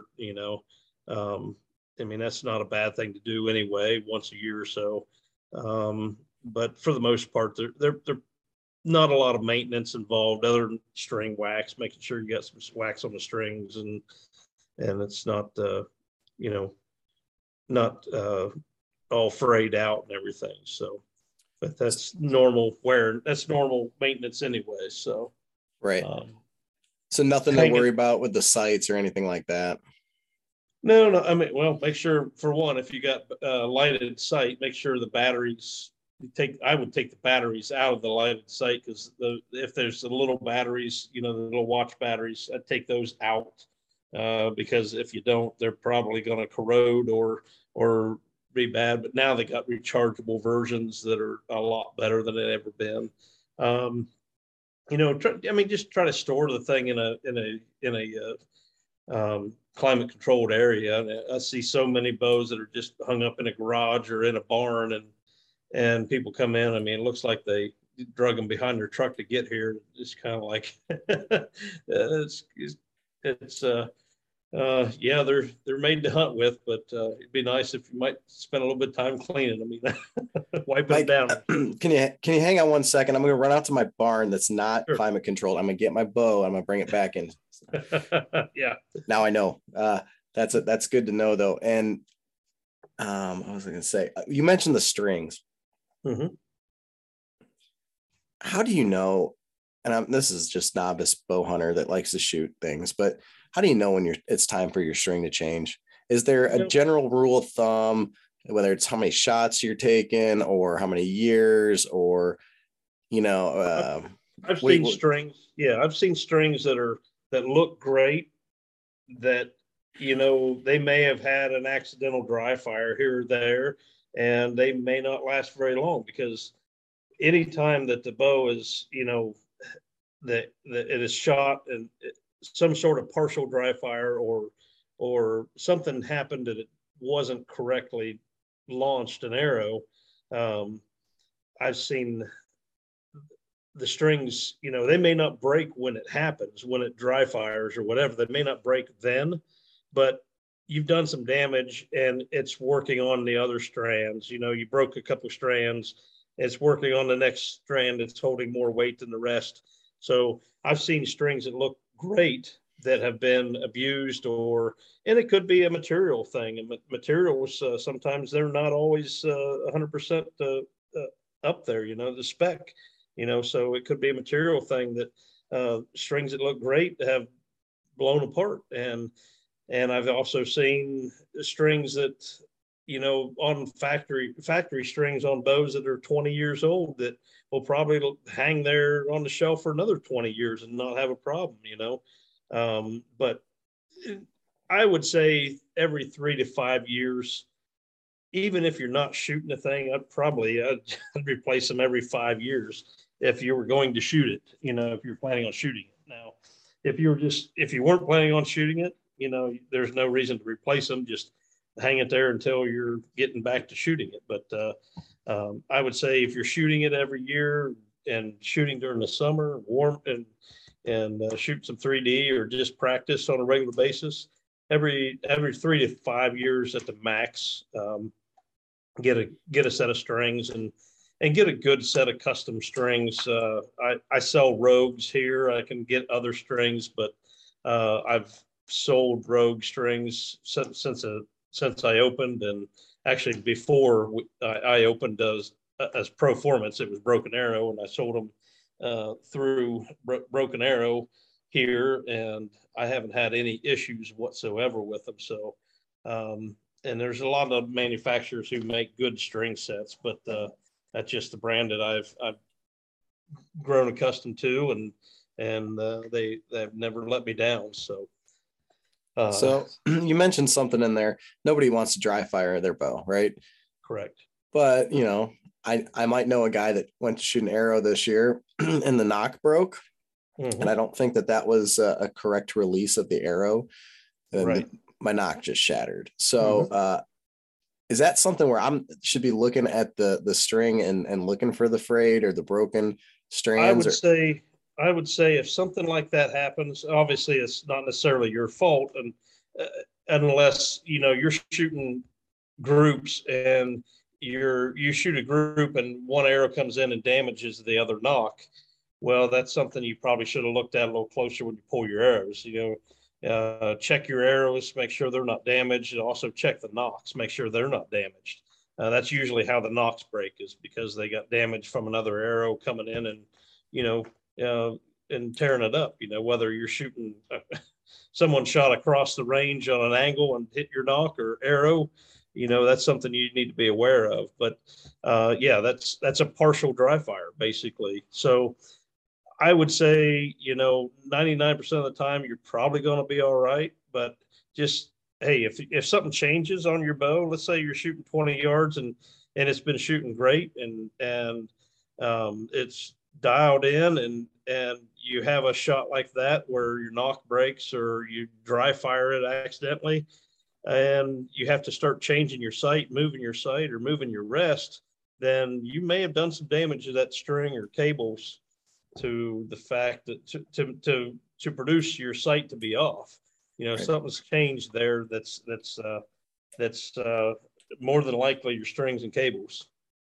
That's not a bad thing to do anyway, once a year or so. But for the most part, they're not a lot of maintenance involved other than string wax, making sure you got some wax on the strings, and it's not not all frayed out and everything. So, but that's normal wear. That's normal maintenance anyway. So, right. So nothing to worry about with the sights or anything like that. No. Well, make sure, for one, if you got lighted sight, make sure the batteries. I would take the batteries out of the lighted sight, because if there's the little batteries, the little watch batteries, I'd take those out, because if you don't, they're probably going to corrode or be bad. But now they got rechargeable versions that are a lot better than they've ever been. Just try to store the thing in a climate controlled area. And I see so many bows that are just hung up in a garage or in a barn, and people come in. It looks like they drug them behind their truck to get here. It's kind of like they're made to hunt with, but it'd be nice if you might spend a little bit of time cleaning them, wiping Mike, them down. Can you hang on one second? I'm going to run out to my barn that's not Sure. climate controlled. I'm going to get my bow. I'm going to bring it back in. Yeah. Now I know. That's good to know, though. And I was going to say, you mentioned the strings. Mm-hmm. How do you know? And this is just novice bow hunter that likes to shoot things, but how do you know when it's time for your string to change? Is there a general rule of thumb, whether it's how many shots you're taking or how many years, or I've seen strings. Yeah, I've seen strings that look great, that they may have had an accidental dry fire here or there, and they may not last very long, because anytime that the bow is that it is shot and some sort of partial dry fire or something happened that it wasn't correctly launched an arrow, I've seen the strings, they may not break when it happens, when it dry fires or whatever. They may not break then, but you've done some damage and it's working on the other strands. You broke a couple strands, it's working on the next strand. It's holding more weight than the rest. So I've seen strings that look great that have been abused, and it could be a material thing. And materials, sometimes they're not always 100% up there, the spec, so it could be a material thing that strings that look great have blown apart. And I've also seen strings that, on factory strings on bows that are 20 years old that will probably hang there on the shelf for another 20 years and not have a problem, but I would say every 3 to 5 years, even if you're not shooting the thing, I'd replace them every 5 years if you were going to shoot it. If you're planning on shooting it. Now, if you weren't planning on shooting it, there's no reason to replace them. Just hang it there until you're getting back to shooting it. But I would say if you're shooting it every year and shooting during the summer, warm and shoot some 3D or just practice on a regular basis, every 3 to 5 years at the max, get a set of strings and get a good set of custom strings. I sell Rogues here. I can get other strings, but I've sold Rogue strings since I opened, and actually before I opened as Proformance, it was Broken Arrow, and I sold them through Broken Arrow here, and I haven't had any issues whatsoever with them. So, and there's a lot of manufacturers who make good string sets, but that's just the brand that I've grown accustomed to, and they've never let me down. So, so you mentioned something in there. Nobody wants to dry fire their bow, right? Correct. But I might know a guy that went to shoot an arrow this year and the knock broke. Mm-hmm. And I don't think that was a correct release of the arrow. And right. My knock just shattered. So is that something where should be looking at the string and looking for the frayed or the broken strands? I would say if something like that happens, obviously it's not necessarily your fault, and unless you're shooting groups and you shoot a group and one arrow comes in and damages the other knock. Well, that's something you probably should have looked at a little closer when you pull your arrows. Check your arrows, make sure they're not damaged, and also check the nocks, make sure they're not damaged. That's usually how the nocks break, is because they got damaged from another arrow coming in and and tearing it up. Whether you're shooting someone shot across the range on an angle and hit your nock or arrow, that's something you need to be aware of. But that's a partial dry fire basically. So I would say, 99% of the time you're probably going to be all right. But just, hey, if something changes on your bow, let's say you're shooting 20 yards and it's been shooting great and it's dialed in and you have a shot like that where your knock breaks or you dry fire it accidentally, and you have to start changing your sight, moving your sight or moving your rest, then you may have done some damage to that string or cables, to the fact that to produce your sight to be off. Right. Something's changed there. That's more than likely your strings and cables.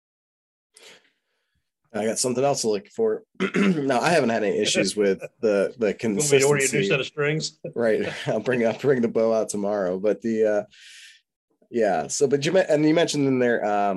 I got something else to look for. No, I haven't had any issues with the consistency. You want me to order a new set of strings? Right. I'll bring the bow out tomorrow. But So, but you mentioned in there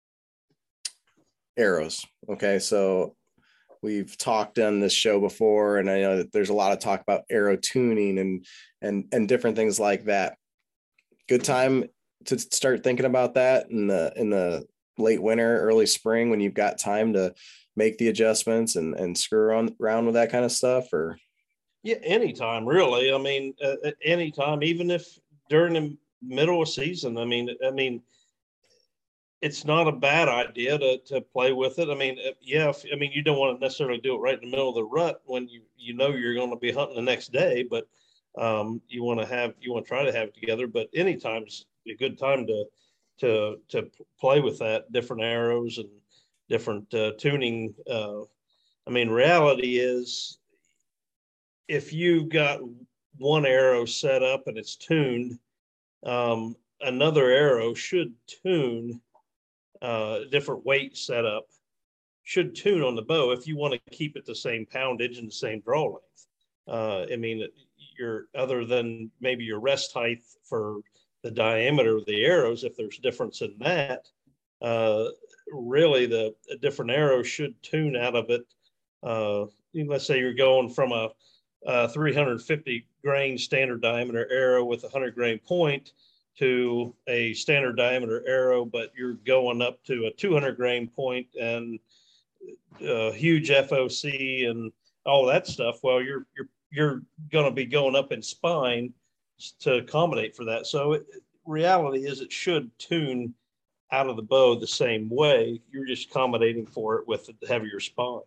arrows. Okay, so we've talked on this show before, and I know that there's a lot of talk about arrow tuning and different things like that. Good time to start thinking about that in the late winter, early spring, when you've got time to make the adjustments and screw around with that kind of stuff? Or anytime really. I mean, anytime, even if during the middle of season. I mean, it's not a bad idea to play with it. I mean, you don't want to necessarily do it right in the middle of the rut when you're going to be hunting the next day, but you want to try to have it together. But anytime's a good time to play with that, different arrows and different tuning. Reality is, if you've got one arrow set up and it's tuned, another arrow should tune. Different weight setup should tune on the bow if you want to keep it the same poundage and the same draw length. You're, other than maybe your rest height for the diameter of the arrows, if there's difference in that, really the different arrow should tune out of it. Let's say you're going from a 350 grain standard diameter arrow with a 100 grain point to a standard diameter arrow, but you're going up to a 200 grain point and huge FOC and all that stuff. Well, you're going to be going up in spine to accommodate for that. So reality is, it should tune out of the bow the same way. You're just accommodating for it with the heavier spine.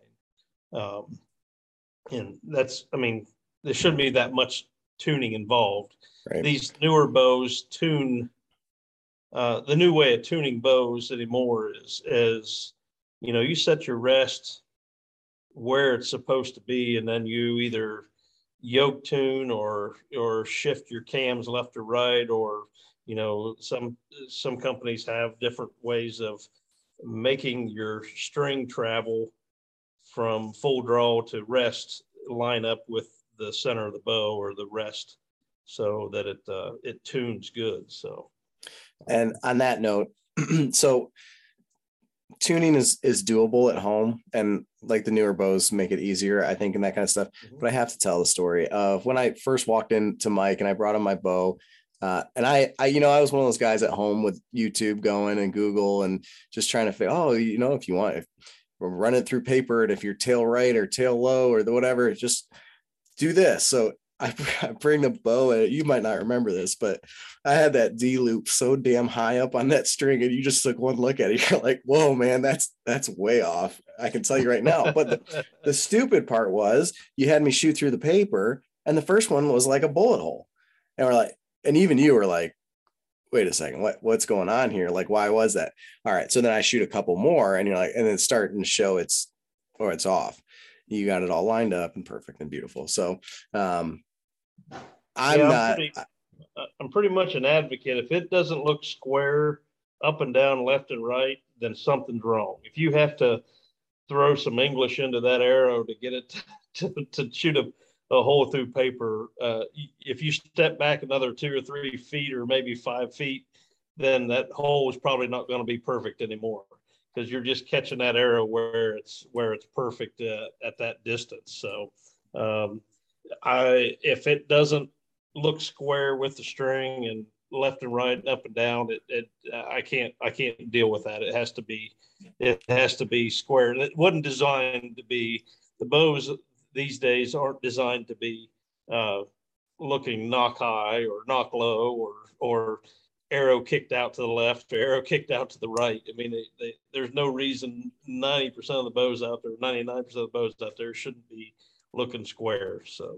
And that's, I mean, there shouldn't be that much tuning involved. Right. These newer bows tune, the new way of tuning bows anymore is, you know, you set your rest where it's supposed to be, and then you either yoke tune or shift your cams left or right, or, you know, some companies have different ways of making your string travel from full draw to rest line up with the center of the bow or the rest, so that it tunes good. So, And on that note, so tuning is doable at home, and like the newer bows make it easier, I think, and that kind of stuff. Mhm. But I have to tell the story of when I first walked into Mike and I brought him my bow. And I, you know, I was one of those guys at home with YouTube going and Google and just trying to figure, oh, you know, if you want, if we're running through paper, and if you're tail right or tail low or the whatever, just do this. So I bring the bow, and you might not remember this, but I had that D loop so damn high up on that string, and you just took one look at it, you're like, whoa, man, that's way off. I can tell you right now. But the stupid part was you had me shoot through the paper, and the first one was like a bullet hole. And we're like, and even you were like, wait a second, what's going on here? Like, why was that? All right. So then I shoot a couple more, and you're like, and then it's starting to show it's off. You got it all lined up and perfect and beautiful. So I'm pretty much an advocate. If it doesn't look square up and down, left and right, then something's wrong. If you have to throw some English into that arrow to get it to shoot a hole through paper, if you step back another 2 or 3 feet or maybe 5 feet, then that hole is probably not going to be perfect anymore, because you're just catching that arrow where it's perfect at that distance. So if it doesn't look square with the string and left and right and up and down, I can't deal with that. It has to be square. It wasn't designed to be. The bows these days aren't designed to be looking knock high or knock low or arrow kicked out to the left or arrow kicked out to the right. I mean, there's no reason 90% of the bows out there, 99% of the bows out there shouldn't be looking square. So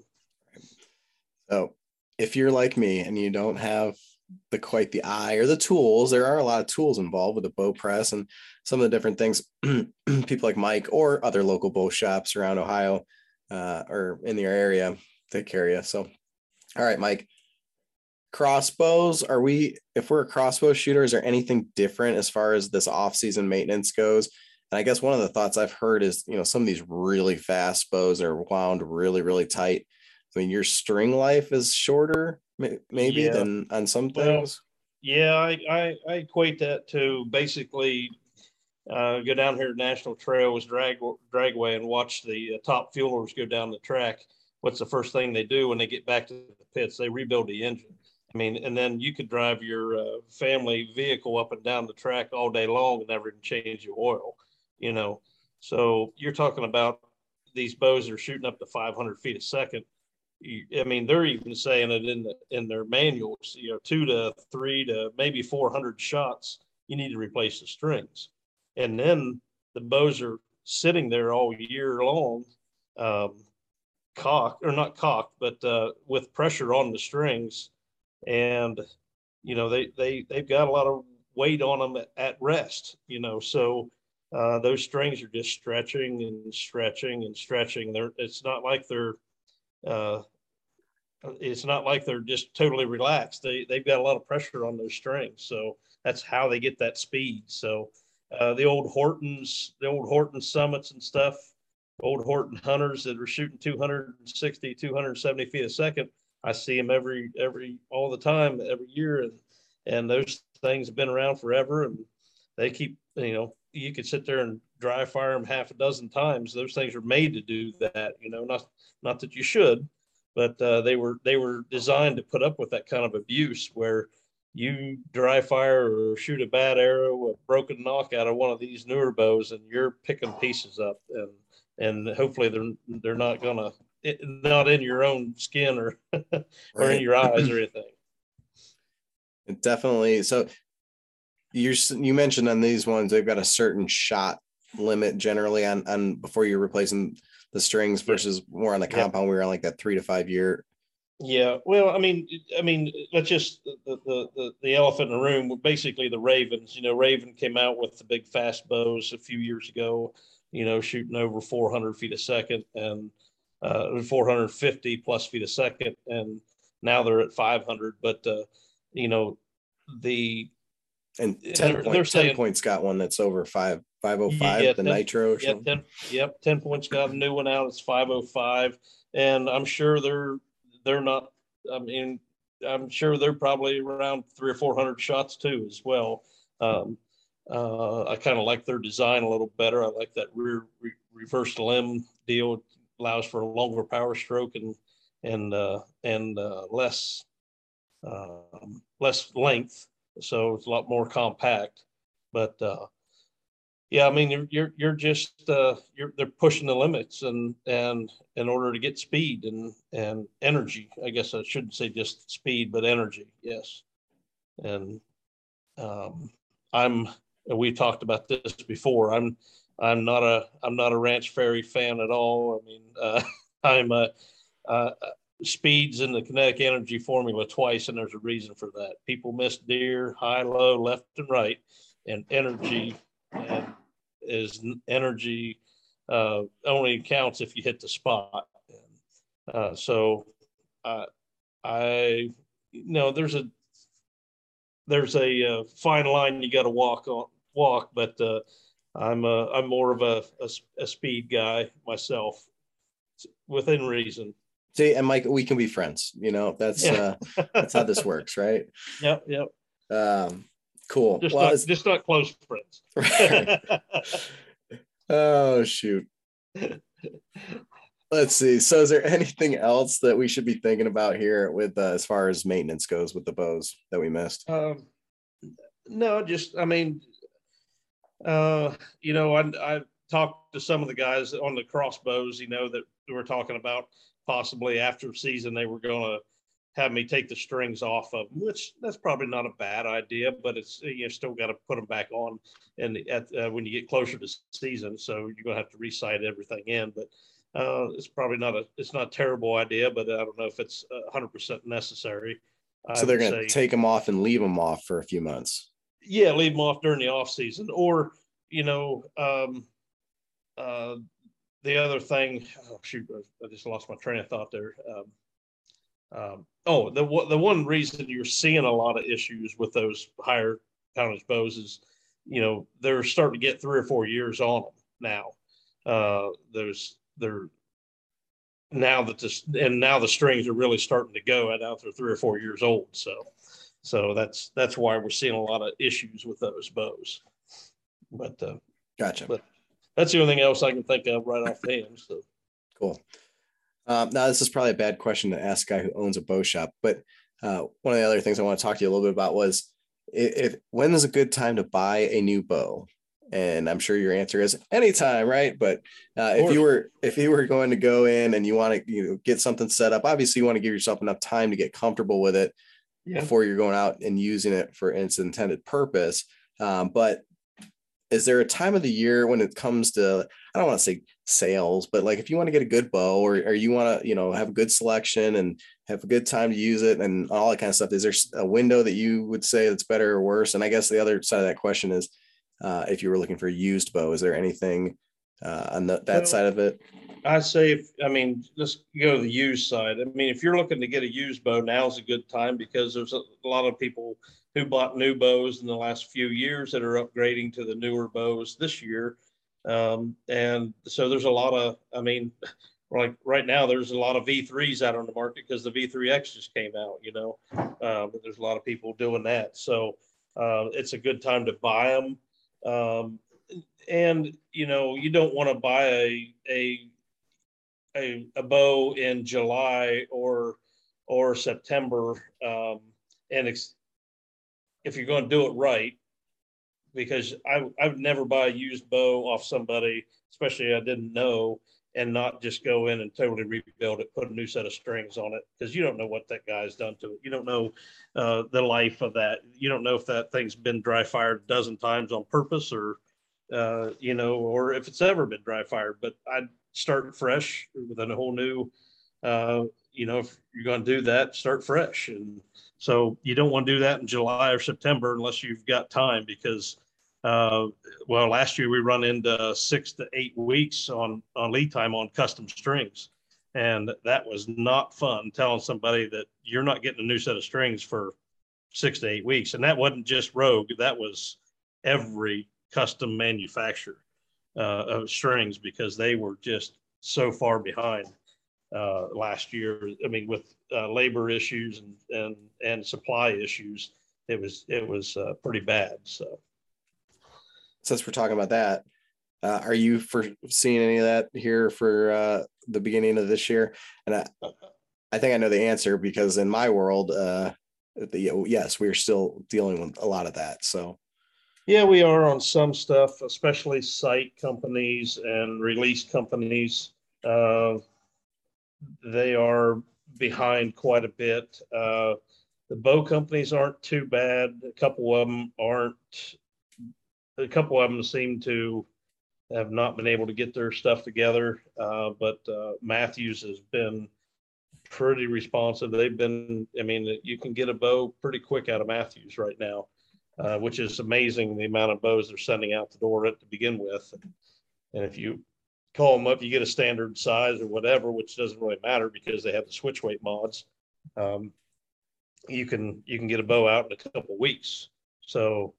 if you're like me and you don't have quite the eye or the tools, there are a lot of tools involved with the bow press and some of the different things people like Mike or other local bow shops around Ohio or in your area take care of you. So, all right, Mike, crossbows, if we're a crossbow shooter, is there anything different as far as this off-season maintenance goes? And I guess one of the thoughts I've heard is, you know, some of these really fast bows are wound really, really tight. I mean, your string life is shorter maybe than on some things. Yeah, I equate that to basically go down here to National Trails Dragway and watch the top fuelers go down the track. What's the first thing they do when they get back to the pits? They rebuild the engine. I mean, and then you could drive your family vehicle up and down the track all day long and never change your oil, you know. So you're talking about these bows are shooting up to 500 feet a second. I mean, they're even saying it in their manuals, you know, 2 to 3 to maybe 400 shots, you need to replace the strings. And then the bows are sitting there all year long, cocked, or not cocked, but with pressure on the strings. And, you know, they've got a lot of weight on them at rest, you know, so those strings are just stretching and stretching and stretching. It's not like they're just totally relaxed. They've got a lot of pressure on those strings. So that's how they get that speed. So the old Horton Summits and stuff, old Horton Hunters that were shooting 260, 270 feet a second, I see them all the time, every year. And those things have been around forever, and they keep, you know, you could sit there and dry fire them half a dozen times. Those things are made to do that, you know, not that you should, but they were designed to put up with that kind of abuse where you dry fire or shoot a bad arrow, a broken knock out of one of these newer bows, and you're picking pieces up, and hopefully they're not in your own skin or or in your eyes or anything. Definitely. So You mentioned on these ones they've got a certain shot limit generally on before you're replacing the strings versus more on the compound. We were on like that 3 to 5 year. Yeah, well, I mean, let's just the elephant in the room. Basically, the Ravens. Raven came out with the big fast bows a few years ago. Shooting over 400 feet a second and 450 plus feet a second, and now they're at 500. But the and 10 points got one that's over 505, the 10, Nitro or something. 10 points got a new one out. It's 505, and I'm sure they're not. I mean, I'm sure they're probably around 300 or 400 shots too as well. I kind of like their design a little better. I like that reverse limb deal. It allows for a longer power stroke and less length, so it's a lot more compact. But yeah, I mean, you're just they're pushing the limits, and in order to get speed and energy. I guess I shouldn't say just speed, but energy. Yes, and we talked about this before. I'm not a Ranch Fairy fan at all. I mean, I'm a speeds in the kinetic energy formula twice, and there's a reason for that. People miss deer high, low, left, and right, and energy is energy only counts if you hit the spot. So I there's a fine line you got to walk, but I'm more of a speed guy myself, within reason. See, and Mike, we can be friends. That's that's how this works, right? Yep. Cool. Just not close friends. Right. Oh shoot. Let's see. So, is there anything else that we should be thinking about here with as far as maintenance goes with the bows that we missed? No, just I mean, I talked to some of the guys on the crossbows. That were talking about possibly after season they were going to have me take the strings off of them, which that's probably not a bad idea, but it's still got to put them back on, and when you get closer to season, so you're going to have to resight everything in. But it's probably not a terrible idea, but I don't know if it's 100% necessary. So they're going to take them off and leave them off for a few months. Yeah, leave them off during the off season, or the other thing. Oh shoot, I just lost my train of thought there. The one reason you're seeing a lot of issues with those higher poundage bows is, they're starting to get 3 or 4 years on them now. Now the strings are really starting to go, and now they're 3 or 4 years old. So that's why we're seeing a lot of issues with those bows. But gotcha. But that's the only thing else I can think of right off the hand. So cool. Now this is probably a bad question to ask a guy who owns a bow shop, but one of the other things I want to talk to you a little bit about was when is a good time to buy a new bow? And I'm sure your answer is anytime, right? But if you were going to go in and you want to get something set up, obviously you want to give yourself enough time to get comfortable with it before you're going out and using it for its intended purpose. But is there a time of the year when it comes to, I don't want to say sales, but like if you want to get a good bow or you want to, have a good selection and have a good time to use it and all that kind of stuff, is there a window that you would say that's better or worse? And I guess the other side of that question is, if you were looking for a used bow, is there anything on that side of it? I say, let's go to the used side. I mean, if you're looking to get a used bow, now's a good time because there's a lot of people who bought new bows in the last few years that are upgrading to the newer bows this year. And so there's a lot of, like right now, there's a lot of V3s out on the market because the V3X just came out, but there's a lot of people doing that. So it's a good time to buy them. And, you don't want to buy a bow in July or September. If you're going to do it right, because I would never buy a used bow off somebody, especially I didn't know, and not just go in and totally rebuild it, put a new set of strings on it, because you don't know what that guy's done to it. You don't know the life of that. You don't know if that thing's been dry fired a dozen times on purpose, or or if it's ever been dry fired. But I'd start fresh with a whole new, if you're going to do that, start fresh. And so you don't want to do that in July or September unless you've got time, because last year we run into 6 to 8 weeks on lead time on custom strings. And that was not fun, telling somebody that you're not getting a new set of strings for 6 to 8 weeks. And that wasn't just Rogue. That was every custom manufacturer of strings, because they were just so far behind last year. I mean, with labor issues and supply issues, it was pretty bad. So, since we're talking about that, are you seeing any of that here for the beginning of this year? And I think I know the answer, because in my world, yes, we're still dealing with a lot of that. So, yeah, we are on some stuff, especially site companies and release companies. They are behind quite a bit. The bow companies aren't too bad. A couple of them seem to have not been able to get their stuff together. But Mathews has been pretty responsive. You can get a bow pretty quick out of Mathews right now, which is amazing, the amount of bows they're sending out the door to begin with. And if you call them up, you get a standard size or whatever, which doesn't really matter because they have the switch weight mods. You can get a bow out in a couple of weeks. So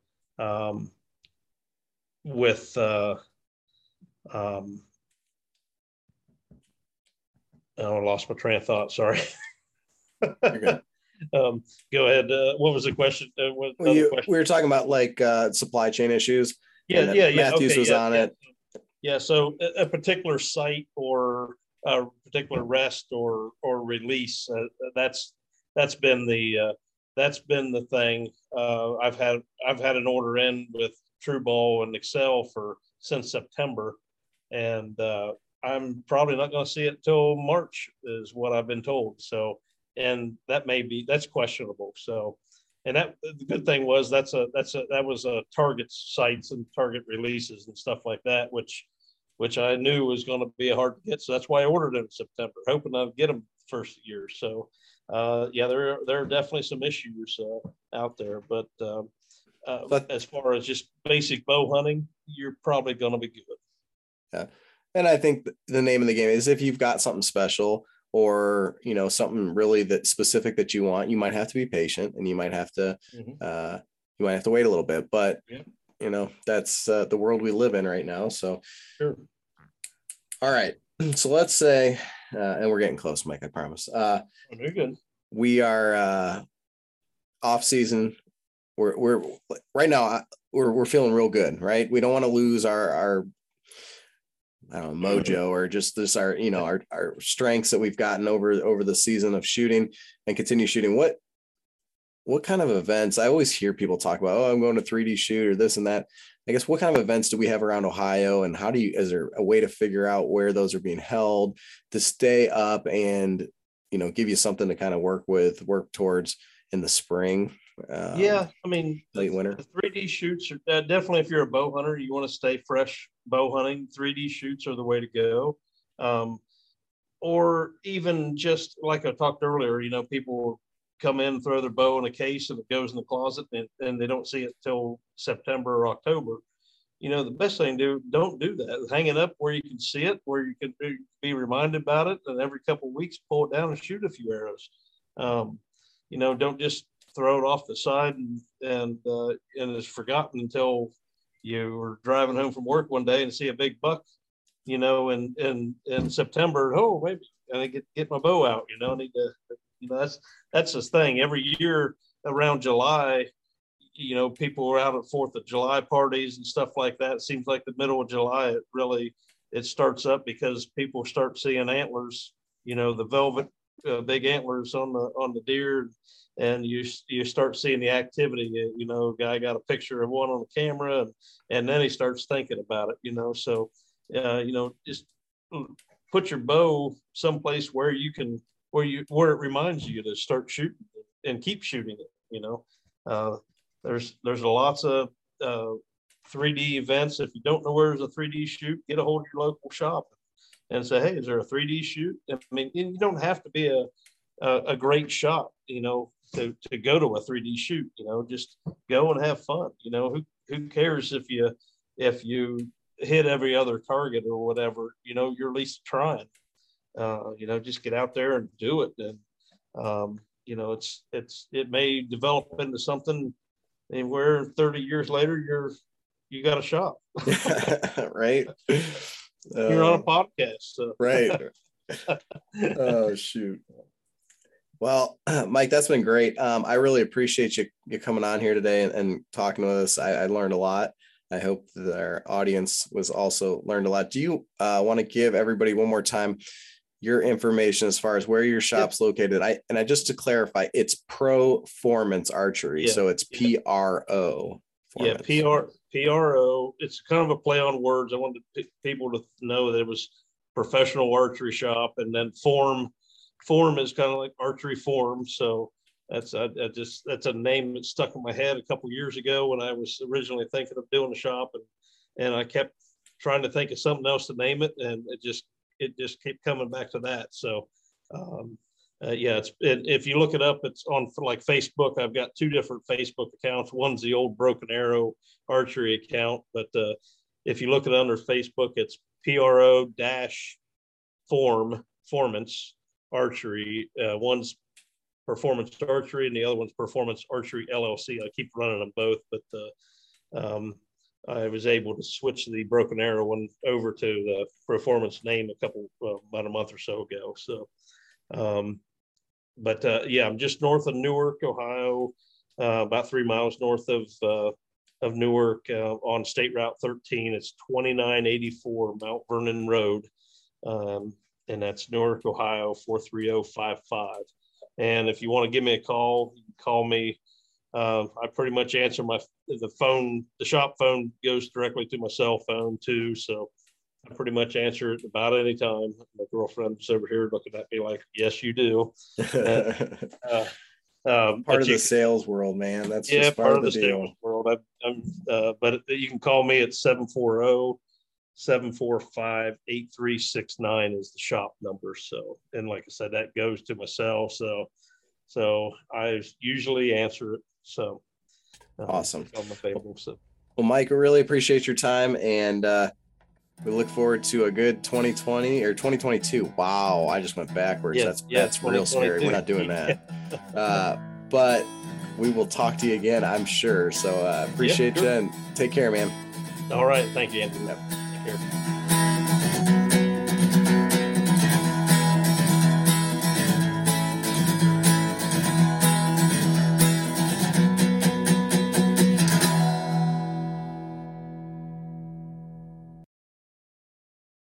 I lost my train of thought. Sorry. You're good. Go ahead. What was the question? We were talking about supply chain issues. Yeah. Mathews okay, was on it. Yeah. So a particular site or a particular rest or release, that's been the thing. I've had an order in with TrueBall and Excel since September, and I'm probably not going to see it till March, is what I've been told. So, and that's questionable. So, and the good thing was that was Target sites and Target releases and stuff like that, which I knew was going to be hard to get. So that's why I ordered it in September, hoping I'd get them first year. So, there are definitely some issues out there, but as far as just basic bow hunting, you're probably going to be good. Yeah. And I think the name of the game is, if you've got something special or, something really that specific that you want, you might have to be patient, and you might have to, wait a little bit, but that's the world we live in right now. So, sure. All right. So let's say, and we're getting close, Mike, I promise. Very good. We are off season. We're right now, we're feeling real good, right? We don't want to lose our mojo, or just our strengths that we've gotten over the season of shooting, and continue shooting. What kind of events? I always hear people talk about, I'm going to 3D shoot or this and that. I guess, what kind of events do we have around Ohio, and is there a way to figure out where those are being held to stay up and, give you something to kind of work towards in the spring? Late winter. The 3D shoots are definitely, if you're a bow hunter, you want to stay fresh bow hunting. 3D shoots are the way to go. Or even just like I talked earlier, people come in, throw their bow in a case, and it goes in the closet, and they don't see it till September or October. The best thing to do, don't do that. Hang it up where you can see it, where you can be reminded about it, and every couple of weeks pull it down and shoot a few arrows. Don't just throw it off the side and it's forgotten until you were driving home from work one day and see a big buck, in September. Oh, maybe I get my bow out. I need to. That's the thing. Every year around July, people are out at 4th of July parties and stuff like that. It seems like the middle of July, it starts up, because people start seeing antlers, the velvet big antlers on the deer, and you start seeing the activity. Guy got a picture of one on the camera, and then he starts thinking about it. So, just put your bow someplace where you can, where it reminds you to start shooting and keep shooting it. You know, there's lots of 3D events. If you don't know where there's a 3D shoot, get a hold of your local shop and say, hey, is there a 3D shoot? I mean, you don't have to be a great shot, you know, to go to a 3D shoot. You know, just go and have fun. You know, who cares if you hit every other target or whatever? You know, you're at least trying. You know, just get out there and do it. And you know, it may develop into something, and where 30 years later you got a shop. Right. You're on a podcast. So. Right. Oh, shoot. Well, Mike, that's been great. I really appreciate you coming on here today and talking with us. I learned a lot. I hope that our audience was also learned a lot. Do you want to give everybody one more time your information as far as where your shop's located? I just to clarify, it's Pro-Formance Archery. So it's PRO. Yeah, PRO. It's kind of a play on words. I wanted people to know that it was professional archery shop, and then form is kind of like archery form. So that's a name that stuck in my head a couple of years ago when I was originally thinking of doing the shop, and I kept trying to think of something else to name it, and it just kept coming back to that. So yeah, if you look it up, it's on like Facebook. I've got 2 different Facebook accounts. One's the old Broken Arrow archery account, but if you look it under Facebook, it's PRO-Formance Archery. One's Performance Archery and the other one's Performance Archery LLC. I keep running them both, but I was able to switch the Broken Arrow one over to the Performance name about a month or so ago. So, yeah, I'm just north of Newark, Ohio, about 3 miles north of Newark, on State Route 13. It's 2984 Mount Vernon Road, and that's Newark, Ohio 43055. And if you want to give me a call, you can call me. I pretty much answer the phone. The shop phone goes directly to my cell phone too, so I pretty much answer it about any time. My girlfriend's over here looking at me like, "Yes, you do." Part of the sales world, man. That's just part of the sales world. But you can call me at 740-745-8369 is the shop number. So, and like I said, that goes to my cell. So I usually answer it. So awesome. So. Well, Mike, I really appreciate your time, and we look forward to a good 2020 or 2022. Wow, I just went backwards. That's real scary. We're not doing that. But we will talk to you again, I'm sure. So appreciate you, and take care, man. All right. Thank you, Anthony. Yep. Take care.